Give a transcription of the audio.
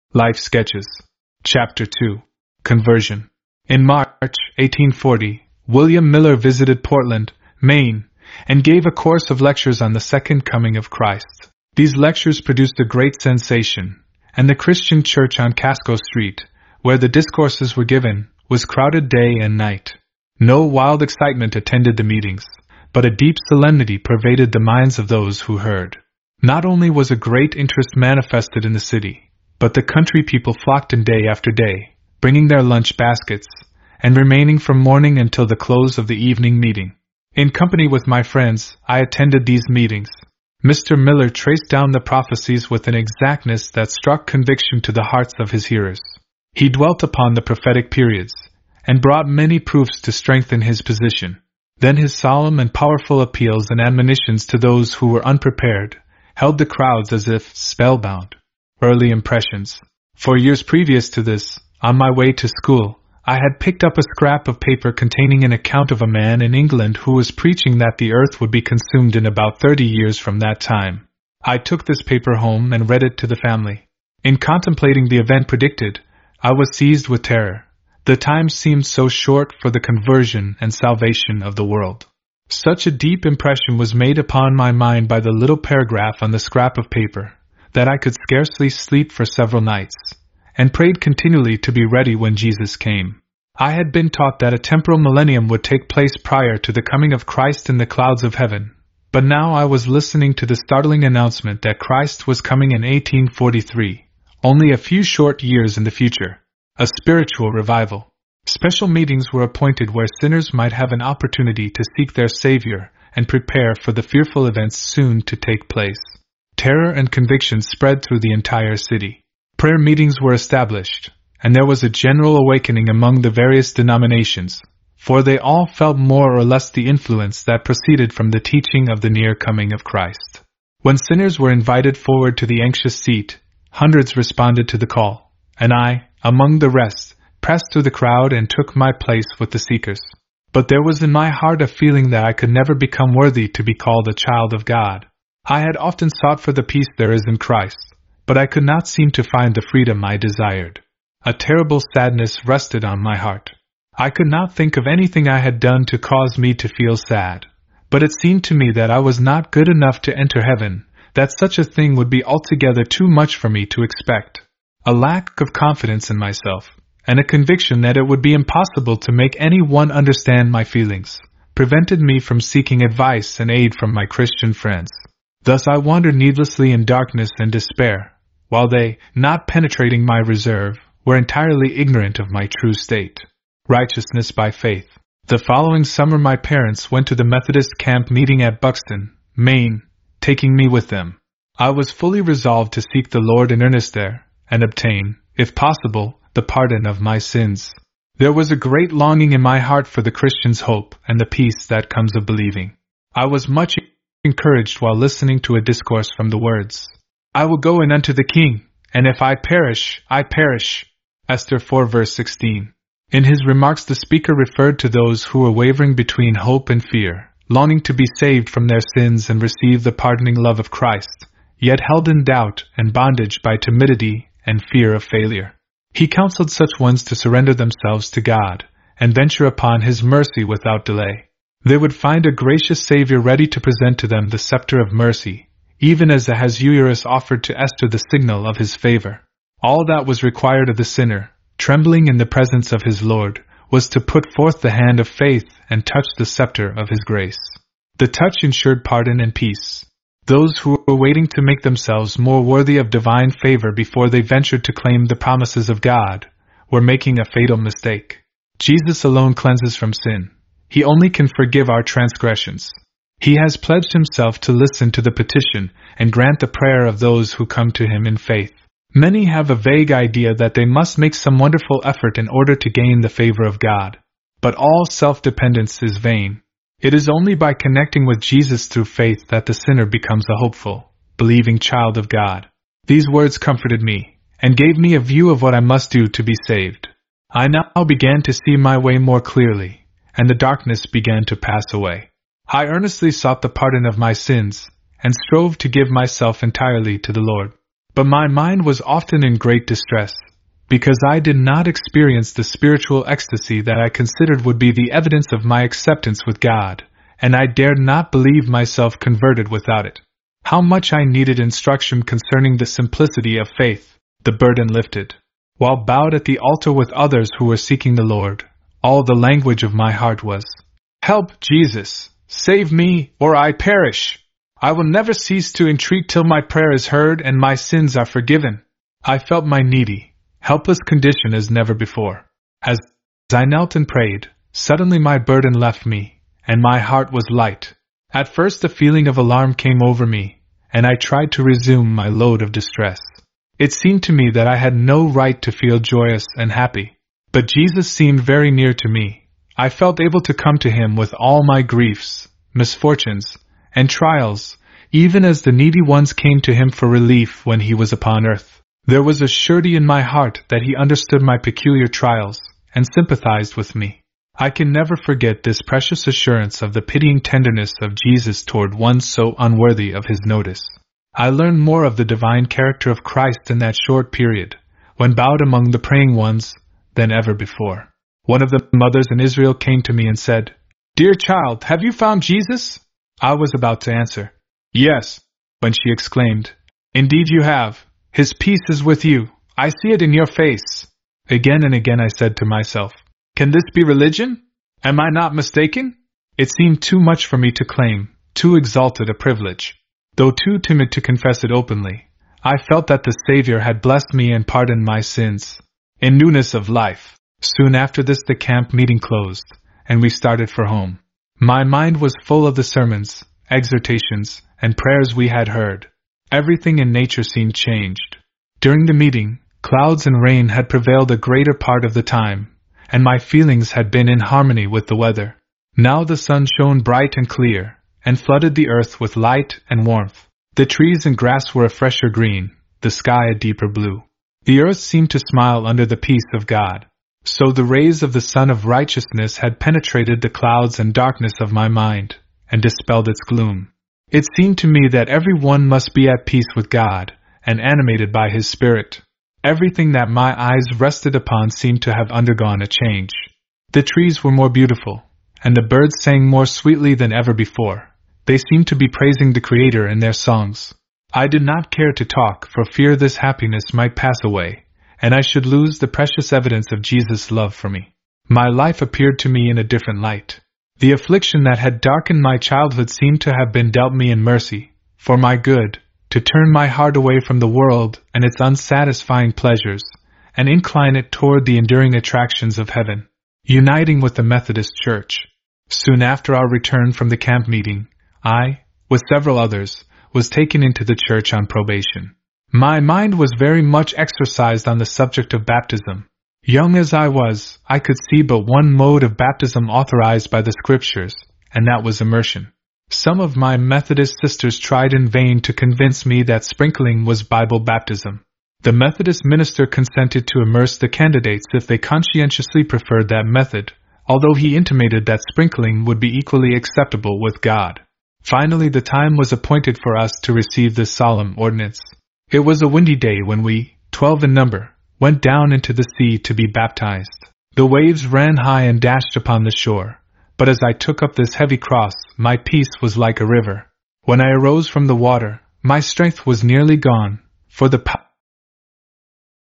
Life Sketches. Chapter 2. Conversion. In March 1840, William Miller visited Portland, Maine, and gave a course of lectures on the Second Coming of Christ. These lectures produced a great sensation, and the Christian church on Casco Street, where the discourses were given, was crowded day and night. No wild excitement attended the meetings, but a deep solemnity pervaded the minds of those who heard. Not only was a great interest manifested in the city, but the country people flocked in day after day, bringing their lunch baskets, and remaining from morning until the close of the evening meeting. In company with my friends, I attended these meetings. Mr. Miller traced down the prophecies with an exactness that struck conviction to the hearts of his hearers. He dwelt upon the prophetic periods, and brought many proofs to strengthen his position. Then his solemn and powerful appeals and admonitions to those who were unprepared held the crowds as if spellbound. Early impressions. For years previous to this, on my way to school, I had picked up a scrap of paper containing an account of a man in England who was preaching that the earth would be consumed in about 30 years from that time. I took this paper home and read it to the family. In contemplating the event predicted, I was seized with terror. The time seemed so short for the conversion and salvation of the world. Such a deep impression was made upon my mind by the little paragraph on the scrap of paper, that I could scarcely sleep for several nights, and prayed continually to be ready when Jesus came. I had been taught that a temporal millennium would take place prior to the coming of Christ in the clouds of heaven, but now I was listening to the startling announcement that Christ was coming in 1843, only a few short years in the future. A spiritual revival. Special meetings were appointed where sinners might have an opportunity to seek their Savior and prepare for the fearful events soon to take place. Terror and conviction spread through the entire city. Prayer meetings were established, and there was a general awakening among the various denominations, for they all felt more or less the influence that proceeded from the teaching of the near coming of Christ. When sinners were invited forward to the anxious seat, hundreds responded to the call, and I, among the rest, pressed through the crowd and took my place with the seekers. But there was in my heart a feeling that I could never become worthy to be called a child of God. I had often sought for the peace there is in Christ, but I could not seem to find the freedom I desired. A terrible sadness rested on my heart. I could not think of anything I had done to cause me to feel sad, but it seemed to me that I was not good enough to enter heaven, that such a thing would be altogether too much for me to expect. A lack of confidence in myself, and a conviction that it would be impossible to make any one understand my feelings, prevented me from seeking advice and aid from my Christian friends. Thus I wandered needlessly in darkness and despair, while they, not penetrating my reserve, were entirely ignorant of my true state. Righteousness by faith. The following summer my parents went to the Methodist camp meeting at Buxton, Maine, taking me with them. I was fully resolved to seek the Lord in earnest there, and obtain, if possible, the pardon of my sins. There was a great longing in my heart for the Christian's hope and the peace that comes of believing. I was much encouraged while listening to a discourse from the words, "I will go in unto the king, and if I perish, I perish." Esther 4 verse 16. In his remarks the speaker referred to those who were wavering between hope and fear, longing to be saved from their sins and receive the pardoning love of Christ, yet held in doubt and bondage by timidity and fear of failure. He counseled such ones to surrender themselves to God, and venture upon His mercy without delay. They would find a gracious Savior ready to present to them the scepter of mercy, even as Ahasuerus offered to Esther the signal of his favor. All that was required of the sinner, trembling in the presence of his Lord, was to put forth the hand of faith and touch the scepter of His grace. The touch ensured pardon and peace. Those who were waiting to make themselves more worthy of divine favor before they ventured to claim the promises of God were making a fatal mistake. Jesus alone cleanses from sin. He only can forgive our transgressions. He has pledged Himself to listen to the petition and grant the prayer of those who come to Him in faith. Many have a vague idea that they must make some wonderful effort in order to gain the favor of God. But all self-dependence is vain. It is only by connecting with Jesus through faith that the sinner becomes a hopeful, believing child of God. These words comforted me, and gave me a view of what I must do to be saved. I now began to see my way more clearly, and the darkness began to pass away. I earnestly sought the pardon of my sins, and strove to give myself entirely to the Lord. But my mind was often in great distress, because I did not experience the spiritual ecstasy that I considered would be the evidence of my acceptance with God, and I dared not believe myself converted without it. How much I needed instruction concerning the simplicity of faith, the burden lifted. While bowed at the altar with others who were seeking the Lord, all the language of my heart was, "Help, Jesus! Save me, or I perish! I will never cease to entreat till my prayer is heard and my sins are forgiven." I felt my needy, helpless condition as never before. As I knelt and prayed, suddenly my burden left me, and my heart was light. At first a feeling of alarm came over me, and I tried to resume my load of distress. It seemed to me that I had no right to feel joyous and happy. But Jesus seemed very near to me. I felt able to come to Him with all my griefs, misfortunes, and trials, even as the needy ones came to Him for relief when He was upon earth. There was a surety in my heart that He understood my peculiar trials, and sympathized with me. I can never forget this precious assurance of the pitying tenderness of Jesus toward one so unworthy of His notice. I learned more of the divine character of Christ in that short period, when bowed among the praying ones, than ever before. One of the mothers in Israel came to me and said, "Dear child, have you found Jesus?" I was about to answer, "Yes," when she exclaimed, "Indeed you have. His peace is with you. I see it in your face." Again and again I said to myself, "Can this be religion? Am I not mistaken?" It seemed too much for me to claim, too exalted a privilege. Though too timid to confess it openly, I felt that the Savior had blessed me and pardoned my sins. In newness of life. Soon after this the camp meeting closed, and we started for home. My mind was full of the sermons, exhortations, and prayers we had heard. Everything in nature seemed changed. During the meeting, clouds and rain had prevailed a greater part of the time, and my feelings had been in harmony with the weather. Now the sun shone bright and clear, and flooded the earth with light and warmth. The trees and grass were a fresher green, the sky a deeper blue. The earth seemed to smile under the peace of God. So the rays of the sun of righteousness had penetrated the clouds and darkness of my mind, and dispelled its gloom. It seemed to me that every one must be at peace with God, and animated by His Spirit. Everything that my eyes rested upon seemed to have undergone a change. The trees were more beautiful, and the birds sang more sweetly than ever before. They seemed to be praising the Creator in their songs. I did not care to talk for fear this happiness might pass away, and I should lose the precious evidence of Jesus' love for me. My life appeared to me in a different light. The affliction that had darkened my childhood seemed to have been dealt me in mercy, for my good, to turn my heart away from the world and its unsatisfying pleasures, and incline it toward the enduring attractions of heaven. Uniting with the Methodist Church. Soon after our return from the camp meeting, I, with several others, was taken into the church on probation. My mind was very much exercised on the subject of baptism. Young as I was, I could see but one mode of baptism authorized by the Scriptures, and that was immersion. Some of my Methodist sisters tried in vain to convince me that sprinkling was Bible baptism. The Methodist minister consented to immerse the candidates if they conscientiously preferred that method, although he intimated that sprinkling would be equally acceptable with God. Finally, the time was appointed for us to receive this solemn ordinance. It was a windy day when we, 12 in number, went down into the sea to be baptized. The waves ran high and dashed upon the shore, but as I took up this heavy cross, my peace was like a river. When I arose from the water, my strength was nearly gone, for the